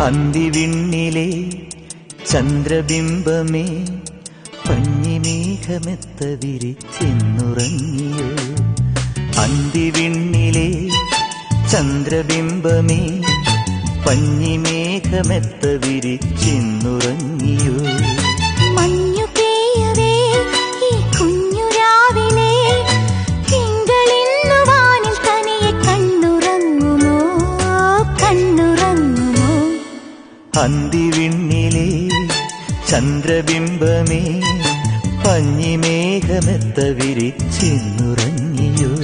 അന്തിവിണ്ണിലെ ചന്ദ്രബിംബമേ പഞ്ഞിമേഘമെത്ത വിരിച്ചെന്നുറങ്ങിയോ. അന്തിവിണ്ണിലെ ചന്ദ്രബിംബമേ പഞ്ഞിമേഘമെത്ത വിരിച്ചെന്നുറങ്ങിയോ. അന്തിവിണ്ണിലെ ചന്ദ്രബിംബമേ പഞ്ഞിമേഘമെത്ത വിരിച്ചെന്നുറങ്ങിയോ.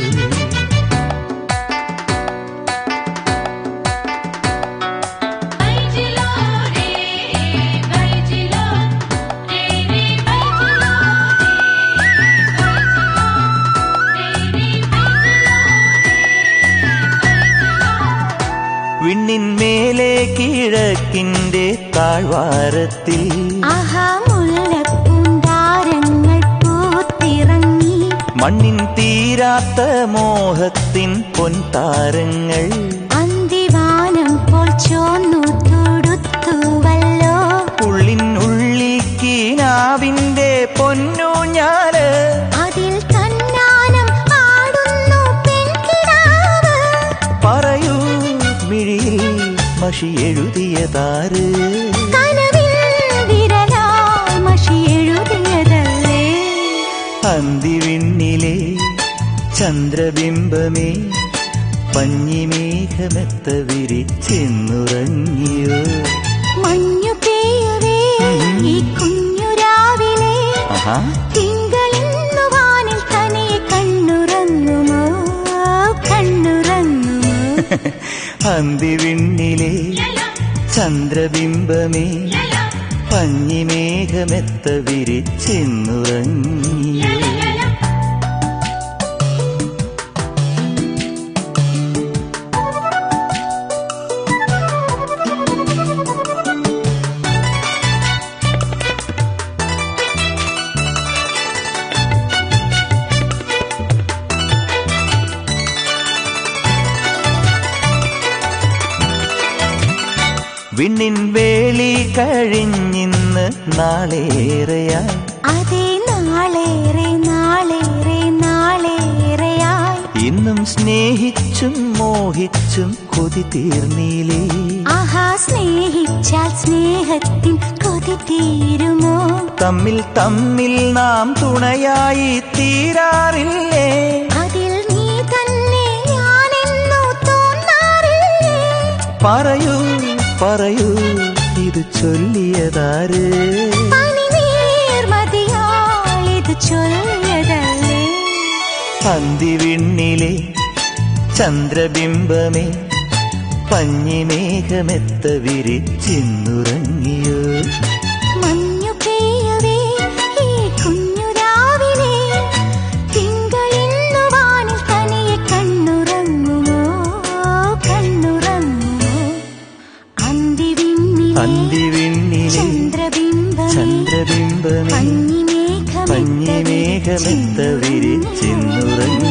വിണ്ണിന്മേലെ കിഴക്കിന്റെ താഴ്വാരത്തിൽ മുല്ലപ്പൂന്താരങ്ങൾ പൂത്തിറങ്ങി. മണ്ണിൻ തീരാത്ത മോഹത്തിൻ പൊൻതാരങ്ങൾ അന്തിവാനം പോൽ ചോന്നു തൊടുത്തുവല്ലോ. ഉള്ളിനുള്ളിൽ കീനാവിന്റെ പൊന്നൂഞ്ഞാല് അതിൽ തന്നാനം ആടുന്നു പെൺകിടാവ്. പറയൂ മിഴിയിൽ മഷി എഴുതിയതാര്? കനവിൽ വിരലാൽ മഷി എഴുതിയതല്ലേ. അന്തിവിണ്ണിലെ ചന്ദ്രബിംബമേ പഞ്ഞിമേഘമെത്ത വിരിച്ചെന്നുറങ്ങിയോ. മഞ്ഞു പെയ്യവേ ഈ കുഞ്ഞുരാവിലെ തിങ്കളിന്നു വാനിൽ തനിയെ കണ്ണുറങ്ങുമോ കണ്ണുറങ്ങുമോ. അന്തിവിണ്ണിലെ ചന്ദ്രബിംബമേ പഞ്ഞിമേഘമെത്ത വിരിച്ചെന്നുറങ്ങിയോ. വിണ്ണിൻ വേളി കഴിഞ്ഞിന്ന് നാളേറെയായി. അതേ നാളേറെ നാളേറെ നാളേറെയായി. ഇന്നും സ്നേഹിച്ചും മോഹിച്ചും കൊതി തീർന്നില്ലേ. ആഹാ സ്നേഹിച്ചാൽ സ്നേഹത്തിൻ കൊതി തീരുമോ. തമ്മിൽ തമ്മിൽ നാം തുണയായി തീരാറില്ലേ. അതിൽ നീ തന്നെ ഞാനെന്നു തോന്നാറില്ലേ. പറയൂ പറയൂ ഇത് ചൊല്ലിയതാര്? ഇത് ചൊല്ലിയതല്ലേ. അന്തിവിണ്ണിലെ ചന്ദ്രബിംബമേ പഞ്ഞിമേഘമെത്ത വിരിച്ചെന്നുറങ്ങിയോ. മഞ്ഞു പെയ്യവേ ഈ കുഞ്ഞുരാവിലെ തിങ്കളിന്നു വാനിൽ തനിയെ കണ്ണുറങ്ങുമോ കണ്ണുറങ്ങുമോ. അന്തിവിണ്ണിലെ ചന്ദ്രബിംബമേ പഞ്ഞിമേഘമെത്ത വിരിച്ചെന്നുറങ്ങി.